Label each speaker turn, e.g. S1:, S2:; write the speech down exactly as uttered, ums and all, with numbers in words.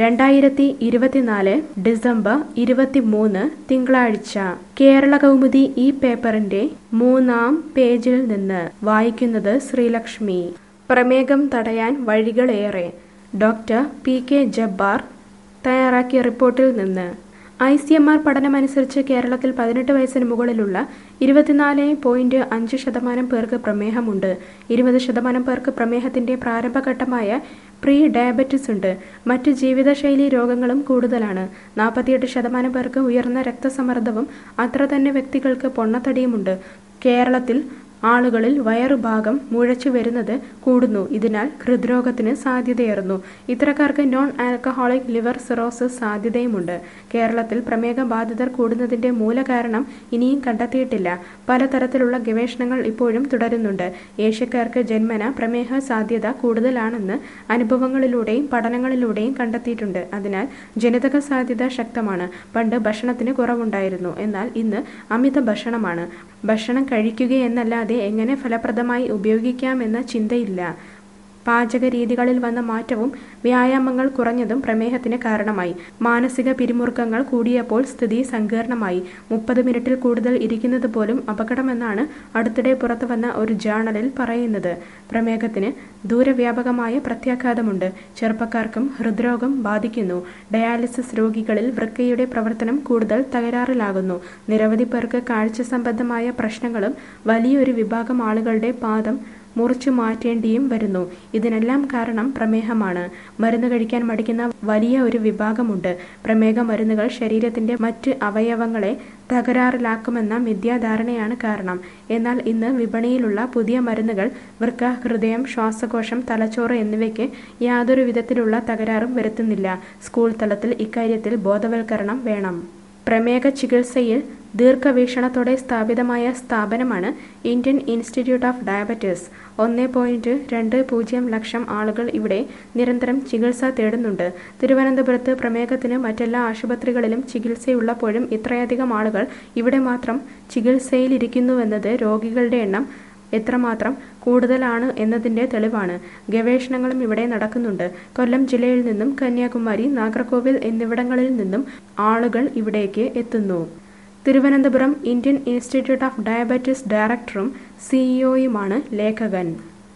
S1: രണ്ടായിരത്തി ഇരുപത്തിനാല് ഡിസംബർ ഇരുപത്തിമൂന്ന് തിങ്കളാഴ്ച കേരള കൗമുദി ഈ പേപ്പറിന്റെ മൂന്നാം പേജിൽ നിന്ന് വായിക്കുന്നത് ശ്രീലക്ഷ്മി. പ്രമേഹം തടയാൻ വഴികളേറെ. ഡോക്ടർ പി കെ ജബ്ബാർ തയ്യാറാക്കിയ റിപ്പോർട്ടിൽ നിന്ന്. ഐ സി എം ആർ പഠനമനുസരിച്ച് കേരളത്തിൽ പതിനെട്ട് വയസ്സിന് മുകളിലുള്ള ഇരുപത്തിനാല് പോയിന്റ് അഞ്ച് ശതമാനം പേർക്ക് പ്രമേഹമുണ്ട്. ഇരുപത് ശതമാനം പേർക്ക് പ്രമേഹത്തിന്റെ പ്രാരംഭഘട്ടമായ പ്രീ ഡയബറ്റിസ് ഉണ്ട്. മറ്റ് ജീവിതശൈലി രോഗങ്ങളും കൂടുതലാണ്. നാൽപ്പത്തിയെട്ട് ശതമാനം പേർക്ക് ഉയർന്ന രക്തസമ്മർദ്ദവും അത്ര തന്നെ വ്യക്തികൾക്ക് പൊണ്ണത്തടിയുമുണ്ട്. കേരളത്തിൽ ആളുകളിൽ വയറുഭാഗം മുഴച്ചു വരുന്നത് കൂടുന്നു. ഇതിനാൽ ഹൃദ്രോഗത്തിന് സാധ്യതയേറുന്നു. ഇത്തരക്കാർക്ക് നോൺ ആൽക്കഹോളിക് ലിവർ സിറോസിസ് സാധ്യതയുമുണ്ട്. കേരളത്തിൽ പ്രമേഹ ബാധിതർ കൂടുന്നതിന്റെ മൂലകാരണം ഇനിയും കണ്ടെത്തിയിട്ടില്ല. പലതരത്തിലുള്ള ഗവേഷണങ്ങൾ ഇപ്പോഴും തുടരുന്നുണ്ട്. ഏഷ്യക്കാർക്ക് ജന്മന പ്രമേഹ സാധ്യത കൂടുതലാണെന്ന് അനുഭവങ്ങളിലൂടെയും പഠനങ്ങളിലൂടെയും കണ്ടെത്തിയിട്ടുണ്ട്. അതിനാൽ ജനിതക സാധ്യത ശക്തമാണ്. പണ്ട് ഭക്ഷണത്തിന് കുറവുണ്ടായിരുന്നു. എന്നാൽ ഇന്ന് അമിത ഭക്ഷണമാണ്. ഭക്ഷണം കഴിക്കുകയെന്നല്ലാതെ എങ്ങനെ ഫലപ്രദമായി ഉപയോഗിക്കാമെന്ന ചിന്തയില്ല. പാചക രീതികളിൽ വന്ന മാറ്റവും വ്യായാമങ്ങൾ കുറഞ്ഞതും പ്രമേഹത്തിന് കാരണമായി. മാനസിക പിരിമുറുക്കങ്ങൾ കൂടിയപ്പോൾ സ്ഥിതി സങ്കീർണമായി. മുപ്പത് മിനിറ്റിൽ കൂടുതൽ ഇരിക്കുന്നത് പോലും അപകടമെന്നാണ് അടുത്തിടെ പുറത്തു വന്ന ഒരു ജേണലിൽ പറയുന്നത്. പ്രമേഹത്തിന് ദൂരവ്യാപകമായ പ്രത്യാഘാതമുണ്ട്. ചെറുപ്പക്കാർക്കും ഹൃദ്രോഗം ബാധിക്കുന്നു. ഡയാലിസിസ് രോഗികളിൽ വൃക്കയുടെ പ്രവർത്തനം കൂടുതൽ തകരാറിലാകുന്നു. നിരവധി പേർക്ക് കാഴ്ച സംബന്ധമായ പ്രശ്നങ്ങളും വലിയൊരു വിഭാഗം ആളുകളുടെ പാദം മുറിച്ചു മാറ്റേണ്ടിയും വരുന്നു. ഇതിനെല്ലാം കാരണം പ്രമേഹമാണ്. മരുന്ന് കഴിക്കാൻ മടിക്കുന്ന വലിയ ഒരു വിഭാഗമുണ്ട്. പ്രമേഹ മരുന്നുകൾ ശരീരത്തിന്റെ മറ്റ് അവയവങ്ങളെ തകരാറിലാക്കുമെന്ന മിഥ്യാധാരണയാണ് കാരണം. എന്നാൽ ഇന്ന് വിപണിയിലുള്ള പുതിയ മരുന്നുകൾ വൃക്ക, ഹൃദയം, ശ്വാസകോശം, തലച്ചോറ് എന്നിവയ്ക്ക് യാതൊരു വിധത്തിലുള്ള തകരാറും വരുത്തുന്നില്ല. സ്കൂൾ തലത്തിൽ ഇക്കാര്യത്തിൽ ബോധവൽക്കരണം വേണം. പ്രമേഹ ചികിത്സയിൽ ദീർഘവീക്ഷണത്തോടെ സ്ഥാപിതമായ സ്ഥാപനമാണ് ഇന്ത്യൻ ഇൻസ്റ്റിറ്റ്യൂട്ട് ഓഫ് ഡയബറ്റിസ്. ഒന്ന് പോയിന്റ് രണ്ട് പൂജ്യം ലക്ഷം ആളുകൾ ഇവിടെ നിരന്തരം ചികിത്സ തേടുന്നുണ്ട്. തിരുവനന്തപുരത്ത് പ്രമേഹത്തിന് മറ്റെല്ലാ ആശുപത്രികളിലും ചികിത്സയുള്ളപ്പോഴും ഇത്രയധികം ആളുകൾ ഇവിടെ മാത്രം ചികിത്സയിലിരിക്കുന്നുവെന്നത് രോഗികളുടെ എണ്ണം എത്രമാത്രം കൂടുതലാണ് എന്നതിൻ്റെ തെളിവാണ്. ഗവേഷണങ്ങളും ഇവിടെ നടക്കുന്നുണ്ട്. കൊല്ലം ജില്ലയിൽ നിന്നും കന്യാകുമാരി, നാഗർകോവിൽ എന്നിവിടങ്ങളിൽ നിന്നും ആളുകൾ ഇവിടേക്ക് എത്തുന്നു. Thiruvananthapuram Indian Institute of Diabetes ഡയറക്ടറും സിഇഒയുമാണ് ലേഖകൻ.